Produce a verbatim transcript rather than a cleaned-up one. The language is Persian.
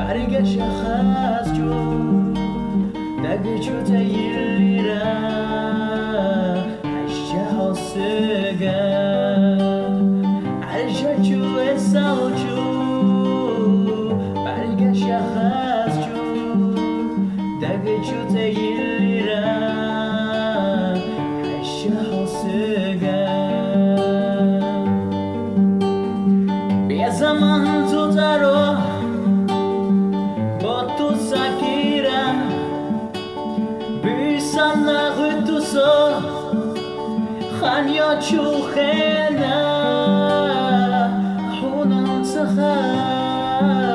برگشت خز جو دگه چو تیلی را عشق حاسگه عشق چو اسال چو برگشت خز جو دگه چو تیلی را عشق حاسگه بیا زمان تو ترو تو سکیره بیسم نخوی تو سو خانیا چوخه نه خونم تخه